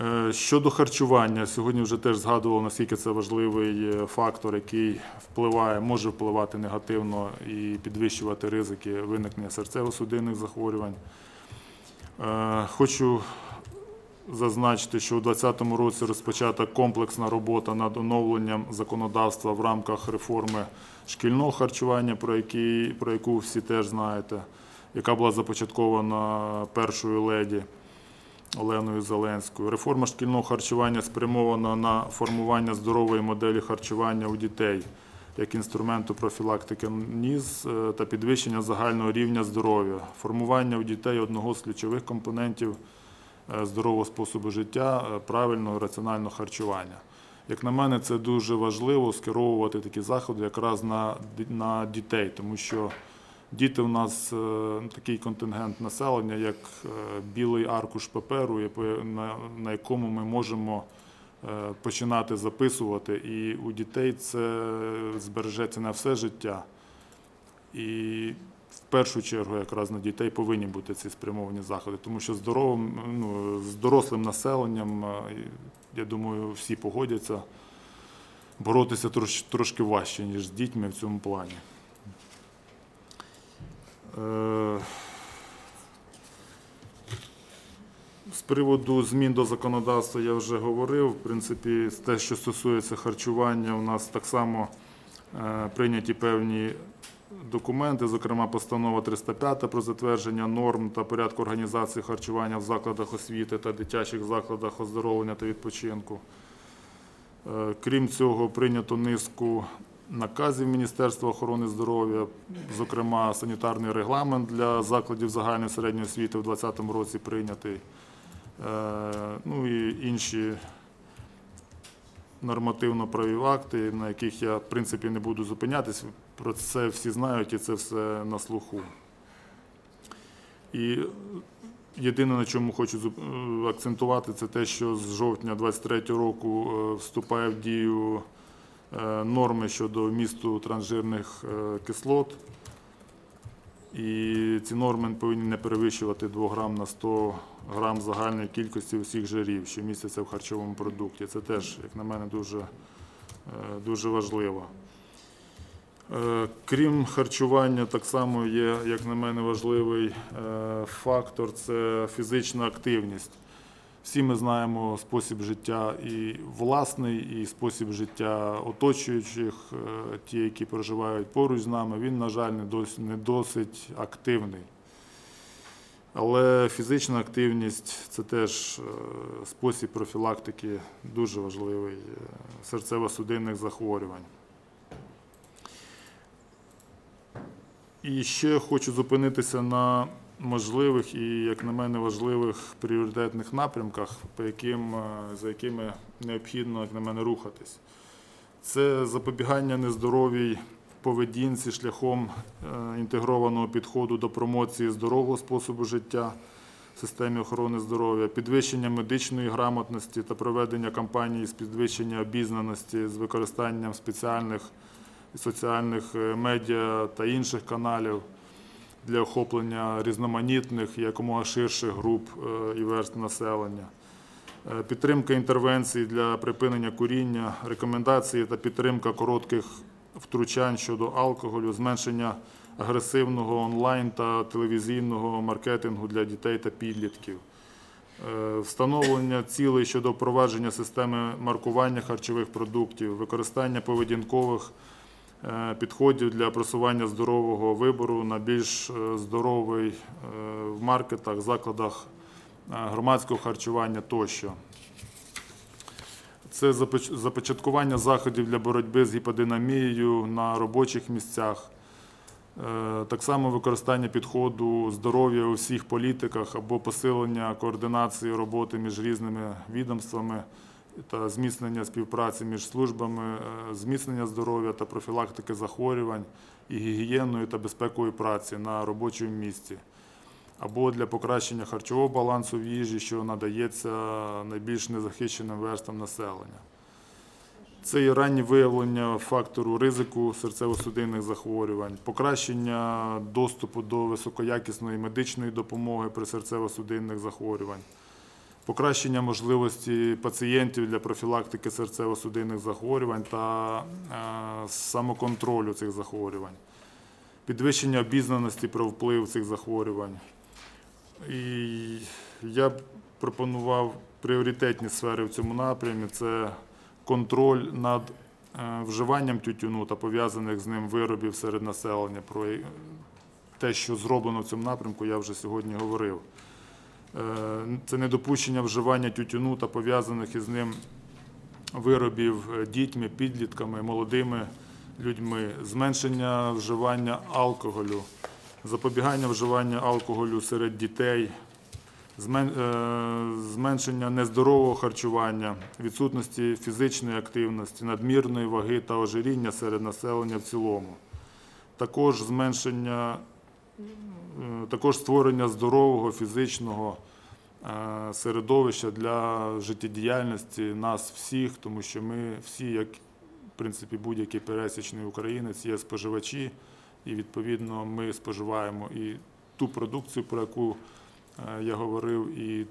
Щодо харчування, сьогодні вже теж згадував, наскільки це важливий фактор, який може впливати негативно і підвищувати ризики виникнення серцево-судинних захворювань. Хочу зазначити, що у 2020 році розпочата комплексна робота над оновленням законодавства в рамках реформи шкільного харчування, про яку всі теж знаєте, яка була започаткована першою леді Оленою Зеленською. Реформа шкільного харчування спрямована на формування здорової моделі харчування у дітей як інструменту профілактики НІЗ та підвищення загального рівня здоров'я, формування у дітей одного з ключових компонентів здорового способу життя – правильного раціонального харчування. Як на мене, це дуже важливо скеровувати такі заходи якраз на дітей, тому що діти у нас такий контингент населення, як білий аркуш паперу, на якому ми можемо починати записувати, і у дітей це збережеться на все життя. І в першу чергу якраз на дітей повинні бути ці спрямовані заходи, тому що з дорослим населенням, я думаю, всі погодяться, боротися трошки важче, ніж з дітьми в цьому плані. З приводу змін до законодавства я вже говорив. В принципі, те, що стосується харчування, у нас так само прийняті певні документи, зокрема постанова 305 про затвердження норм та порядку організації харчування в закладах освіти та дитячих закладах оздоровлення та відпочинку. Крім цього, прийнято низку наказів Міністерства охорони здоров'я, зокрема санітарний регламент для закладів загальної середньої освіти в 2020 році прийнятий, і інші нормативно-правові акти, на яких я, в принципі, не буду зупинятись. Про це всі знають і це все на слуху. І єдине, на чому хочу акцентувати, це те, що з жовтня 2023 року вступає в дію норми щодо вмісту трансжирних кислот. І ці норми повинні не перевищувати 2 грам на 100 грам загальної кількості усіх жирів, що містяться в харчовому продукті. Це теж, як на мене, дуже важливо. Крім харчування, так само є, як на мене, важливий фактор – це фізична активність. Всі ми знаємо спосіб життя і власний, і спосіб життя оточуючих, ті, які проживають поруч з нами. Він, на жаль, не досить активний. Але фізична активність – це теж спосіб профілактики дуже важливий серцево-судинних захворювань. І ще хочу зупинитися на можливих і, як на мене, важливих пріоритетних напрямках, за якими необхідно, як на мене, рухатись. Це запобігання нездоровій поведінці шляхом інтегрованого підходу до промоції здорового способу життя в системі охорони здоров'я, підвищення медичної грамотності та проведення кампаній з підвищення обізнаності з використанням спеціальних соціальних медіа та інших каналів для охоплення різноманітних і якомога ширших груп і верств населення. Підтримка інтервенцій для припинення куріння, рекомендації та підтримка коротких втручань щодо алкоголю, зменшення агресивного онлайн та телевізійного маркетингу для дітей та підлітків, встановлення цілей щодо впровадження системи маркування харчових продуктів, використання поведінкових підходів для просування здорового вибору на більш здоровий в маркетах, закладах громадського харчування тощо. Це започаткування заходів для боротьби з гіподинамією на робочих місцях, так само використання підходу здоров'я у всіх політиках або посилення координації роботи між різними відомствами та зміцнення співпраці між службами, зміцнення здоров'я та профілактики захворювань і гігієнної та безпекової праці на робочому місці, або для покращення харчового балансу в їжі, що надається найбільш незахищеним верствам населення. Це і раннє виявлення фактору ризику серцево-судинних захворювань, покращення доступу до високоякісної медичної допомоги при серцево-судинних захворювань, покращення можливості пацієнтів для профілактики серцево-судинних захворювань та самоконтролю цих захворювань, підвищення обізнаності про вплив цих захворювань. І я б пропонував пріоритетні сфери в цьому напрямі – це контроль над вживанням тютюну та пов'язаних з ним виробів серед населення. Про те, що зроблено в цьому напрямку, я вже сьогодні говорив. Це недопущення вживання тютюну та пов'язаних із ним виробів дітьми, підлітками, молодими людьми, зменшення вживання алкоголю, запобігання вживання алкоголю серед дітей, зменшення нездорового харчування, відсутності фізичної активності, надмірної ваги та ожиріння серед населення в цілому. Також створення здорового фізичного середовища для життєдіяльності нас всіх, тому що ми всі, як в принципі будь-який пересічний українець, є споживачі, і відповідно ми споживаємо і ту продукцію, про яку я говорив, і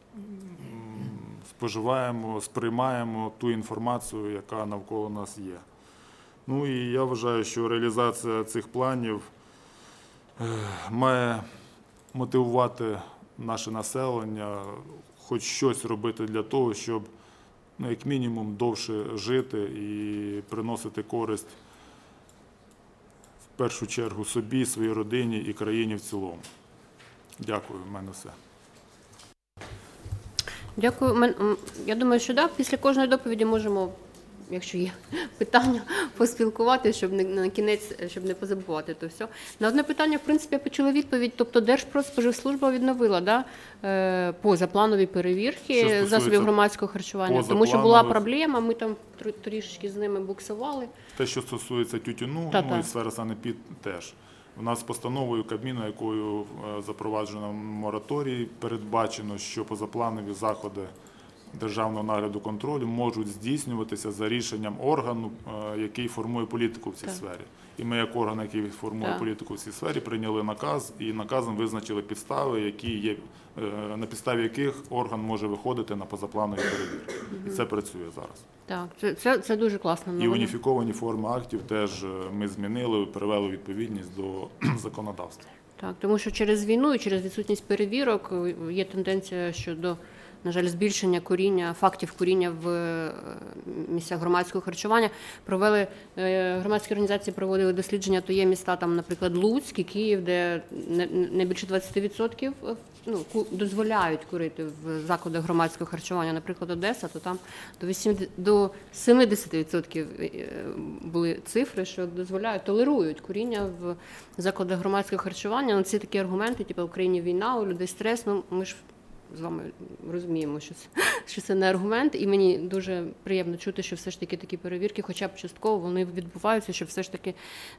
споживаємо, сприймаємо ту інформацію, яка навколо нас є. Ну і я вважаю, що реалізація цих планів має мотивувати наше населення хоч щось робити для того, щоб, як мінімум, довше жити і приносити користь в першу чергу собі, своїй родині і країні в цілому. Дякую, в мене все. Дякую. Я думаю, що так, після кожної доповіді можемо, якщо є питання, поспілкуватися, щоб на кінець, щоб не позабувати то все. На одне питання, в принципі, я почула відповідь, тобто Держпродспоживслужба відновила, да, позапланові перевірки засобів громадського харчування, тому що була проблема, ми там трішечки з ними буксували. Те, що стосується тютюну, і сфера санепід теж. У нас постановою Кабміну, якою запроваджено мораторій, передбачено, що позапланові заходи державного нагляду контролю можуть здійснюватися за рішенням органу, який формує політику в цій сфері. І ми, як орган, який формує політику в цій сфері, прийняли наказ і наказом визначили підстави, на підставі яких орган може виходити на позапланові перевірки. І це працює зараз. Так, це дуже класно. І уніфіковані форми актів теж ми змінили, привели у відповідність до законодавства. Так, тому що через війну і через відсутність перевірок є тенденція щодо, на жаль, збільшення фактів куріння в місцях громадського харчування. Громадські організації проводили дослідження, то є міста, там, наприклад, Луцьк і Київ, де не більше 20% дозволяють курити в закладах громадського харчування. Наприклад, Одеса, то там до 70% були цифри, що толерують куріння в закладах громадського харчування. Ці такі аргументи, типу, в Україні війна, у людей стрес, ми ж з вами розуміємо, що це не аргумент, і мені дуже приємно чути, що все ж таки такі перевірки, хоча б частково, вони відбуваються, щоб все ж таки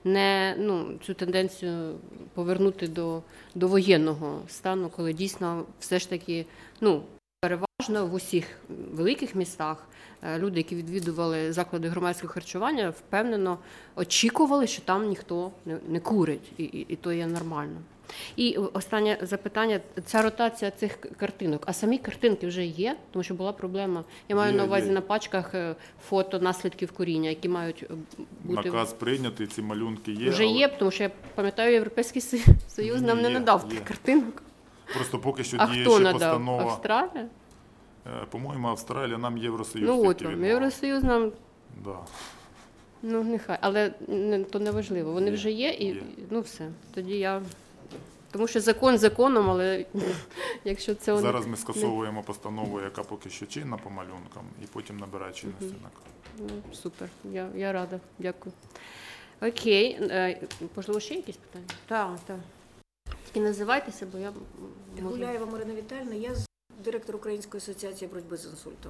цю тенденцію повернути до воєнного стану, коли дійсно все ж таки, переважно в усіх великих містах люди, які відвідували заклади громадського харчування, впевнено очікували, що там ніхто не курить, і то є нормально. І останнє запитання, ця ротація цих картинок, а самі картинки вже є? Тому що була проблема, я маю на увазі на пачках фото наслідків куріння, які мають бути... Наказ прийнятий, ці малюнки є. Вже є, тому що я пам'ятаю, Європейський Союз нам не надав тих картинок. Просто поки що діє ще постанова. А хто надав? Австралія? По-моєму, Австралія, нам Євросоюз. Євросоюз нам... Да. Нехай, але то не важливо. Вони вже є і все. Тоді я... Тому що закон законом, але якщо це... Зараз ми скасовуємо постанову, яка поки що чинна по малюнкам, і потім набирає чинності наказ. Супер, я рада, дякую. Окей, можливо, ще якісь питання? Так. Тільки називайтеся, бо я... Гуляєва Марина Віталіївна, я директор Української асоціації боротьби з інсультом.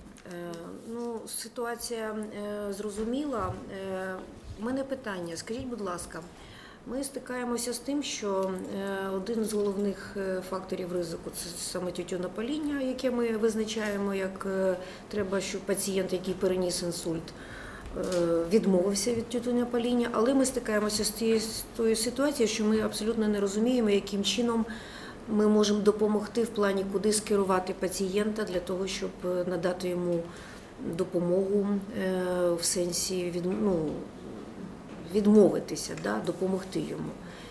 Ситуація зрозуміла. У мене питання, скажіть, будь ласка, ми стикаємося з тим, що один з головних факторів ризику – це саме тютюнопаління, яке ми визначаємо, як треба, щоб пацієнт, який переніс інсульт, відмовився від тютюнопаління, але ми стикаємося з тією ситуацією, що ми абсолютно не розуміємо, яким чином ми можемо допомогти в плані, куди скерувати пацієнта для того, щоб надати йому допомогу в сенсі відмовитися, да, допомогти йому.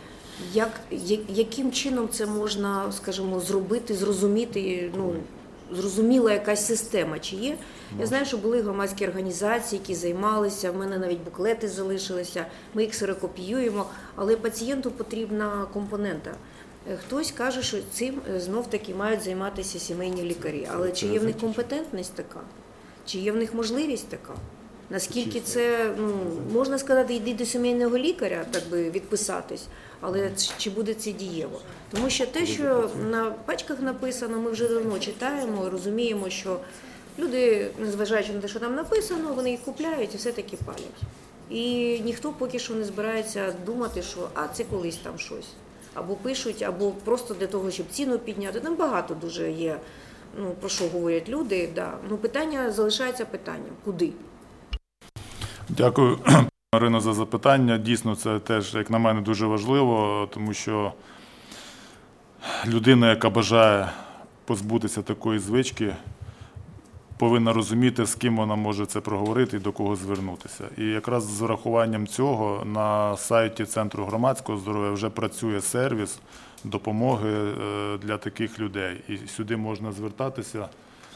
Яким чином це можна, скажімо, зробити, зрозуміти, зрозуміла якась система, чи є? Я знаю, що були громадські організації, які займалися, в мене навіть буклети залишилися, ми їх ксерокопіюємо, але пацієнту потрібна компонента. Хтось каже, що цим знов-таки мають займатися сімейні лікарі, але чи є в них компетентність така? Чи є в них можливість така? Наскільки це, можна сказати, йди до сімейного лікаря, так би відписатись, але чи буде це дієво? Тому що те, що на пачках написано, ми вже давно читаємо, розуміємо, що люди, незважаючи на те, що там написано, вони їх купляють і все-таки палять. І ніхто поки що не збирається думати, що це колись там щось. Або пишуть, або просто для того, щоб ціну підняти. Там багато дуже є, про що говорять люди. Да. Питання залишається питанням. Куди? Дякую, Ірино, за запитання. Дійсно, це теж, як на мене, дуже важливо, тому що людина, яка бажає позбутися такої звички, повинна розуміти, з ким вона може це проговорити і до кого звернутися. І якраз з врахуванням цього на сайті Центру громадського здоров'я вже працює сервіс допомоги для таких людей. І сюди можна звертатися,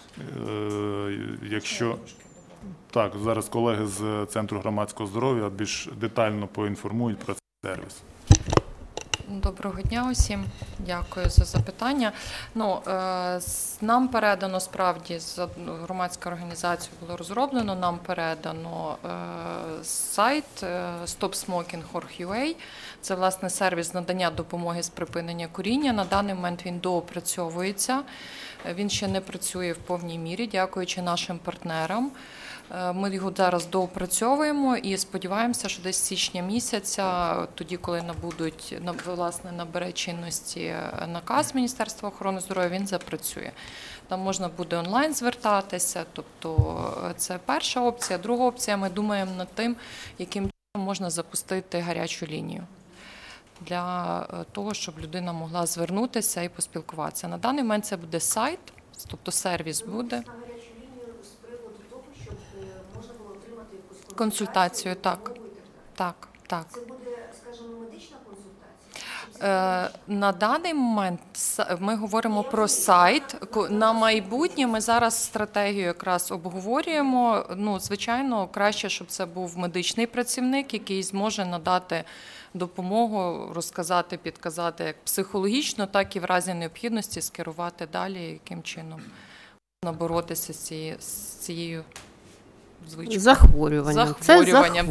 якщо... Так, зараз колеги з Центру громадського здоров'я більш детально поінформують про цей сервіс. Доброго дня усім. Дякую за запитання. Нам передано, справді, з громадською організацією було розроблено, нам передано сайт stopsmoking.org.ua. Це, власне, сервіс надання допомоги з припинення куріння. На даний момент він доопрацьовується. Він ще не працює в повній мірі, дякуючи нашим партнерам. Ми його зараз доопрацьовуємо і сподіваємося, що десь з січня місяця, тоді, коли набере чинності наказ Міністерства охорони здоров'я, він запрацює. Там можна буде онлайн звертатися, тобто це перша опція. Друга опція, ми думаємо над тим, яким чином можна запустити гарячу лінію для того, щоб людина могла звернутися і поспілкуватися. На даний момент це буде сайт, тобто сервіс буде. Консультацію, так. Це буде, скажімо, медична консультація? На даний момент ми говоримо про сайт. На майбутнє ми зараз стратегію якраз обговорюємо. Звичайно, краще, щоб це був медичний працівник, який зможе надати допомогу, розказати, підказати як психологічно, так і в разі необхідності скерувати далі, яким чином можна боротися з цією звичкою. Захворюванням. Це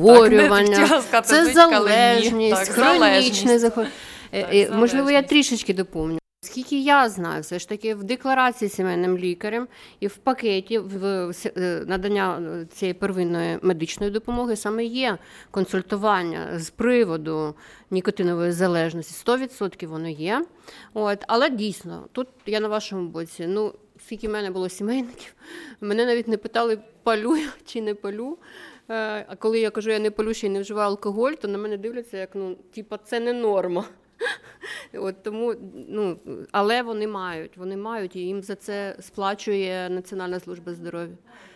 залежність, хронічне захворювання. Можливо, я трішечки доповню. Скільки я знаю, все ж таки в декларації сімейним лікарем і в пакеті в надання цієї первинної медичної допомоги саме є консультування з приводу нікотинової залежності. 100% воно є. Але дійсно, тут я на вашому боці. Скільки в мене було сімейників, мене навіть не питали, палю я чи не палю. А коли я кажу, я не палю ще й не вживаю алкоголь, то на мене дивляться, як, це не норма. Тому, але вони мають, і їм за це сплачує Національна служба здоров'я.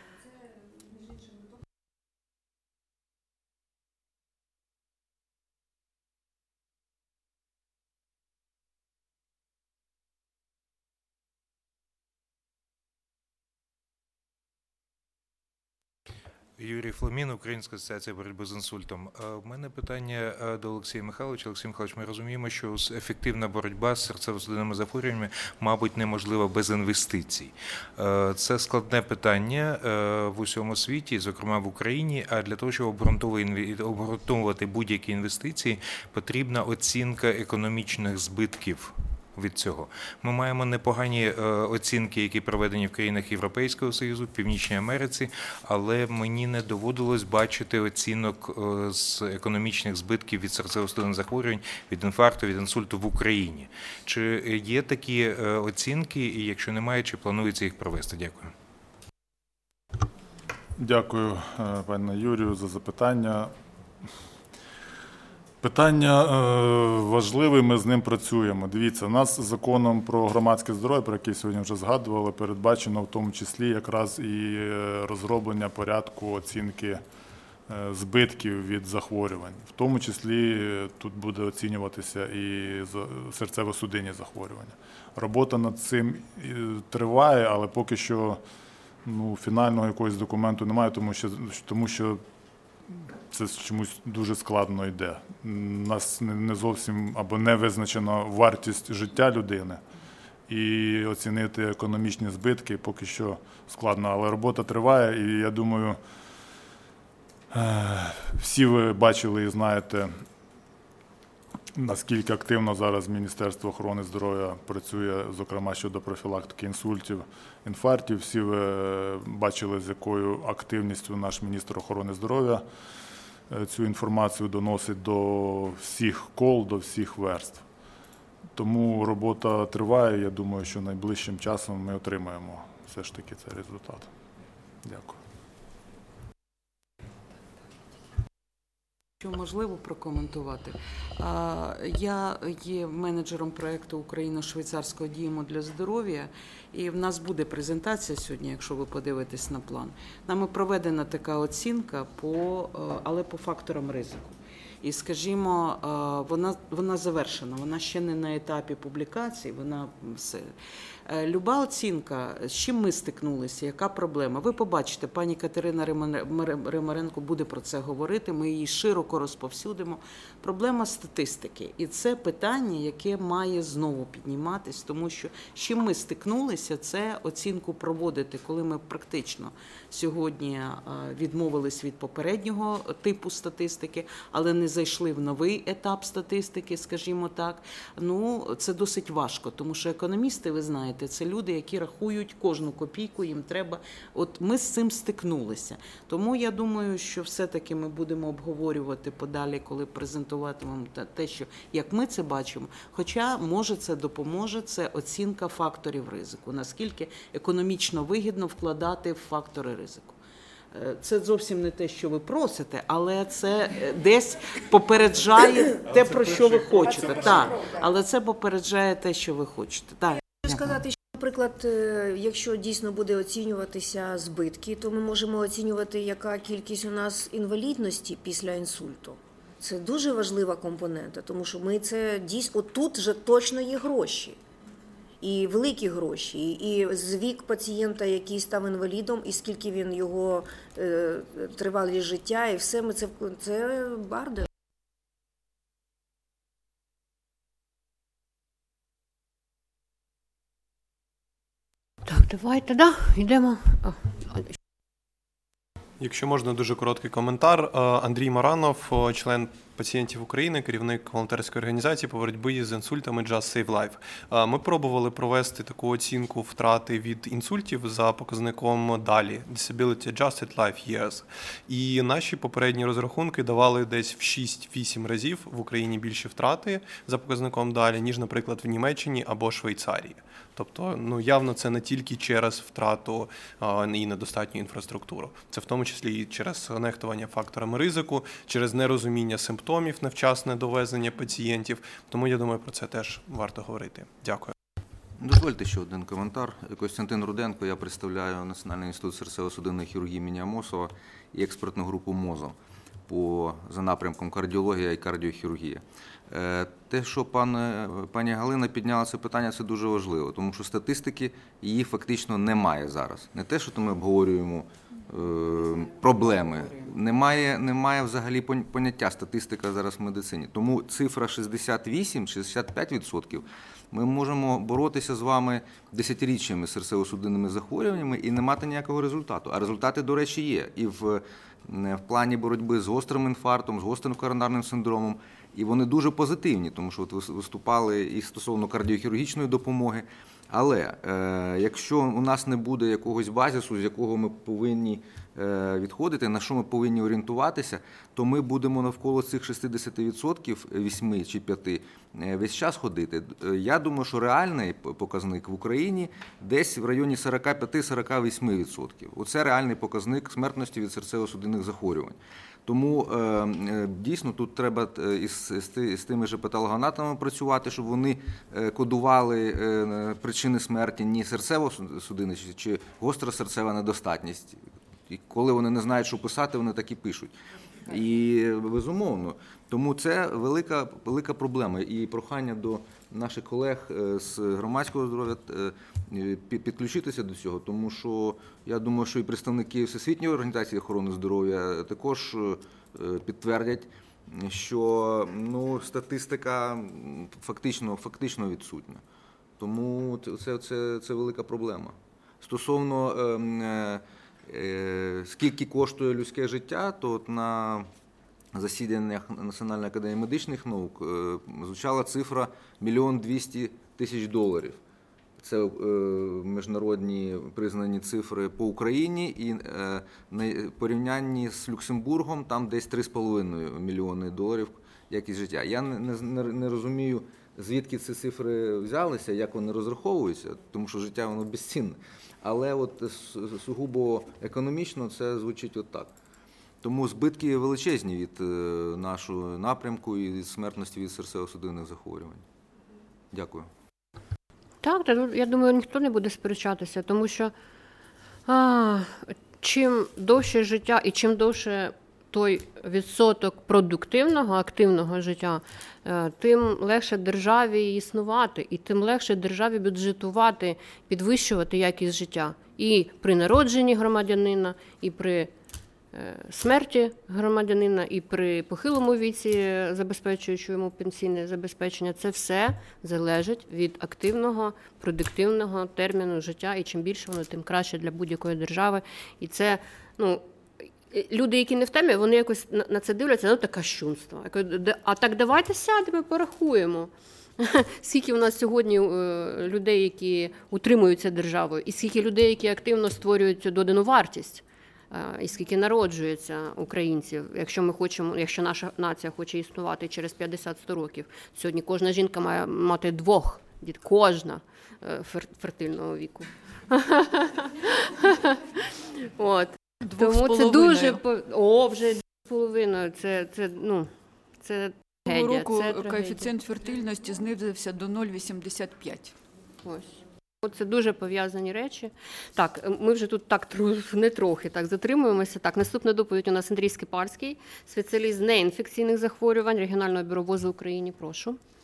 Юрій Фломін, Українська асоціація боротьби з інсультом. У мене питання до Олексія Михайловича. Олексій Михайлович, ми розуміємо, що ефективна боротьба з серцево-судинними захворюваннями, мабуть, неможлива без інвестицій. Це складне питання в усьому світі, зокрема в Україні, а для того, щоб обґрунтовувати будь-які інвестиції, потрібна оцінка економічних збитків від цього. Ми маємо непогані оцінки, які проведені в країнах Європейського Союзу, в Північній Америці, але мені не доводилось бачити оцінок з економічних збитків від серцево-судинних захворювань, від інфаркту, від інсульту в Україні. Чи є такі оцінки, і якщо немає, чи планується їх провести? Дякую. Дякую, пане Юрію, за запитання. Питання важливе, ми з ним працюємо. Дивіться, у нас законом про громадське здоров'я, про який сьогодні вже згадували, передбачено в тому числі якраз і розроблення порядку оцінки збитків від захворювань. В тому числі тут буде оцінюватися і серцево-судинні захворювання. Робота над цим триває, але поки що фінального якогось документу немає, тому що це чомусь дуже складно йде. У нас не зовсім або не визначена вартість життя людини. І оцінити економічні збитки поки що складно. Але робота триває, і я думаю, всі ви бачили і знаєте, наскільки активно зараз Міністерство охорони здоров'я працює, зокрема щодо профілактики інсультів, інфарктів. Всі ви бачили, з якою активністю наш міністр охорони здоров'я цю інформацію доносить до всіх кол, до всіх верств. Тому робота триває, я думаю, що найближчим часом ми отримаємо все ж таки цей результат. Дякую. Що можливо прокоментувати. Я є менеджером проєкту «Україно-швейцарського діємо для здоров'я», і в нас буде презентація сьогодні, якщо ви подивитесь на план. Нами проведена така оцінка, але по факторам ризику. І, скажімо, вона завершена, вона ще не на етапі публікації, вона все. Люба оцінка, з чим ми стикнулися, яка проблема? Ви побачите, пані Катерина Римаренко буде про це говорити, ми її широко розповсюдимо. Проблема статистики. І це питання, яке має знову підніматись, тому що з чим ми стикнулися, це оцінку проводити, коли ми практично сьогодні відмовились від попереднього типу статистики, але не зайшли в новий етап статистики, скажімо так. Це досить важко, тому що економісти, ви знаєте, це люди, які рахують кожну копійку, їм треба. От ми з цим стикнулися. Тому я думаю, що все-таки ми будемо обговорювати подалі, коли презентуватимемо те, що як ми це бачимо. Хоча, може, це допоможе, це оцінка факторів ризику. Наскільки економічно вигідно вкладати в фактори ризику. Це зовсім не те, що ви просите, але це десь попереджає те, про що ви хочете. Так, але це попереджає те, що ви хочете. Так. Хочу сказати, що, наприклад, якщо дійсно буде оцінюватися збитки, то ми можемо оцінювати, яка кількість у нас інвалідності після інсульту. Це дуже важлива компонента, тому що ми це дійсно, отут вже точно є гроші. І великі гроші, і вік пацієнта, який став інвалідом, і скільки він його тривалість життя, і все ми це бардак. Так, давайте, йдемо. Якщо можна, дуже короткий коментар. Андрій Маранов, член пацієнтів України, керівник волонтерської організації по боротьбі з інсультами Just Save Life. Ми пробували провести таку оцінку втрати від інсультів за показником DALY – Disability Adjusted Life Years. І наші попередні розрахунки давали десь в 6-8 разів в Україні більші втрати за показником DALY, ніж, наприклад, в Німеччині або Швейцарії. Тобто, явно це не тільки через втрату і недостатню інфраструктуру. Це в тому числі і через нехтування факторами ризику, через нерозуміння симптомів, невчасне довезення пацієнтів. Тому, я думаю, про це теж варто говорити. Дякую. Дозвольте ще один коментар. Костянтин Руденко, я представляю Національний інститут серцево-судинної хірургії імені Амосова і експертну групу МОЗО за напрямком кардіологія і кардіохірургія. Те, що пані Галина підняла це питання, це дуже важливо, тому що статистики її фактично немає зараз. Не те, що ми обговорюємо проблеми, немає взагалі поняття статистика зараз в медицині. Тому цифра 68-65% ми можемо боротися з вами десятиріччями з серцево-судинними захворюваннями і не мати ніякого результату. А результати, до речі, є і в плані боротьби з гострим інфарктом, з гострим коронарним синдромом. І вони дуже позитивні, тому що от виступали і стосовно кардіохірургічної допомоги. Але якщо у нас не буде якогось базису, з якого ми повинні відходити, на що ми повинні орієнтуватися, то ми будемо навколо цих 60%, 8 чи 5, весь час ходити. Я думаю, що реальний показник в Україні десь в районі 45-48%. Оце реальний показник смертності від серцево-судинних захворювань. Тому дійсно тут треба з тими ж патологоанатомами працювати, щоб вони кодували причини смерті не серцево-судинні чи гостра серцева недостатність. І коли вони не знають, що писати, вони так і пишуть. І безумовно, тому це велика проблема. І прохання до наших колег з громадського здоров'я підключитися до цього, тому що я думаю, що і представники Всесвітньої організації охорони здоров'я також підтвердять, що статистика фактично відсутня. Тому це велика проблема. Стосовно скільки коштує людське життя, то на засіданнях Національної академії медичних наук звучала цифра $1 200 000. Це міжнародні признані цифри по Україні, і в порівнянні з Люксембургом там десь $3,5 мільйони якість життя. Я не розумію, звідки ці цифри взялися, як вони розраховуються, тому що життя воно безцінне. Але от сугубо економічно це звучить отак. Тому збитки величезні від нашого напрямку і від смертності від серцево-судинних захворювань. Дякую. Так, я думаю, ніхто не буде сперечатися, тому що чим довше життя і чим довше той відсоток продуктивного, активного життя, тим легше державі існувати, і тим легше державі бюджетувати, підвищувати якість життя. І при народженні громадянина, і при смерті громадянина, і при похилому віці, забезпечуючи йому пенсійне забезпечення. Це все залежить від активного, продуктивного терміну життя, і чим більше воно, тим краще для будь-якої держави. І це, люди, які не в темі, вони якось на це дивляться, це кощунство. А так давайте сядемо, порахуємо. Скільки у нас сьогодні людей, які утримуються державою, і скільки людей, які активно створюють додану вартість, і скільки народжується українців, якщо наша нація хоче існувати через 50-100 років. Сьогодні кожна жінка має мати 2 дітей, кожна фертильного віку. От. Тому це дуже... вже 2,5. Це Цього року коефіцієнт фертильності знизився до 0,85. Ось. Це дуже пов'язані речі. Так, ми вже тут трохи затримуємося. Так, наступна доповідь у нас Андрій Скипарський, спеціаліст з неінфекційних захворювань Регіонального бюро ВОЗ в Україні. Прошу.